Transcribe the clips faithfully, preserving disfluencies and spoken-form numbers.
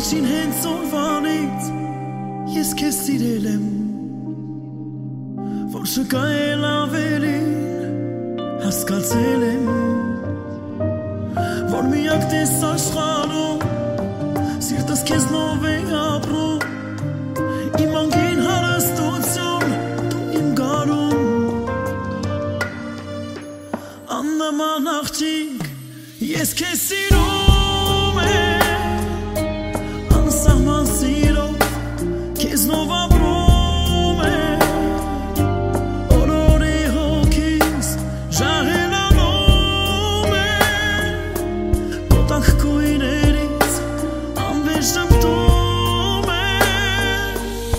Առաջին հենց օրվանից ես քեզ սիրել եմ, որ չկա էլ ավելին հասկացել եմ, որ միակ տես աշխարհում սիրտս քեզնով է ապրում, իմ անկին հարստություն դու իմ գարում, աննման աղջիկ ես քեզ սիրում եմ, անսահման սիրով քեզնով ապրում եմ, օրորի հոգիս ժառանգում եմ, կոտակ քույներից անվերջ ժպտում եմ,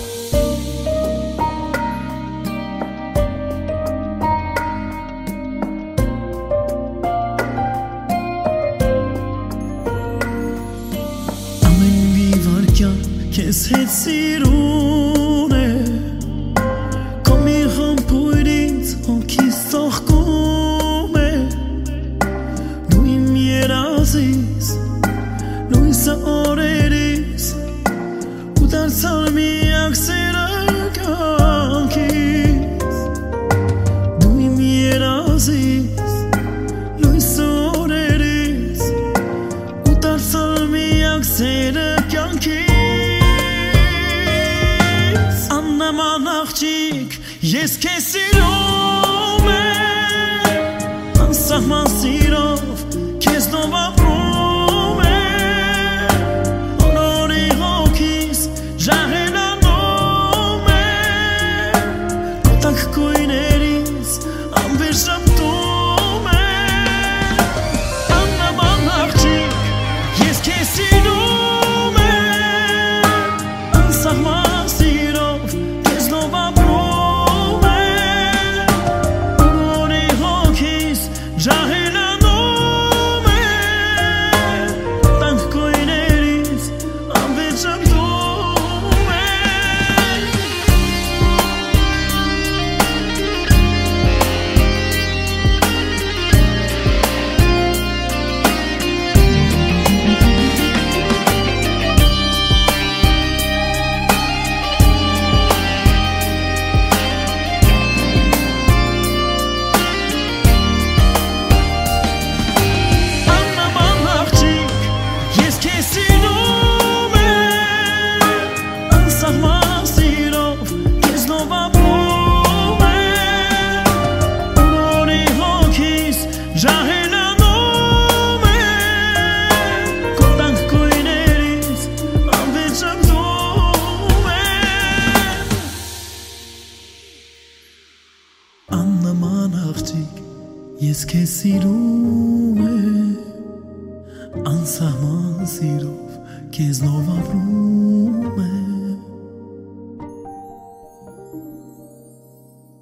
ամեն մի վարքյան քեզ հետ սիրուն է, քո մի խմբույրից հոգիս ծաղկում է, դու իմ երազիս, լույսը օրերիս, ու դարձար միակ սերը կյանքիս, դու իմ երազիս, լույսը օրերիս, ու դարձար միակ սերը կյանքիս, աննման աղջիկ ես քեզ սիրում եմ, անսահման սիրով քեզնով ապրում եմ, օրորի հոգիս ժառանգում եմ, կոտակ քույներից անվերջ ժպտում եմ, աննման աղջիկ ես քեզ սիրում եմ, անսահման սիրով քեզնով ապրում եմ, օրորի հոգիս ժառանգում եմ, կոտակ քույներից անվերջ ժպտում եմ, աննման աղջիկ ես քեզ սիրում եմ, անսահման սիրով քեզնով ապրում եմ, օրորի հոգիս ժառանգում եմ, կոտակ քույրից անվերջ ժպտում եմ, աննման աղջիկ ես քեզ սիրում եմ, անսահման սիրով քեզնով ապրում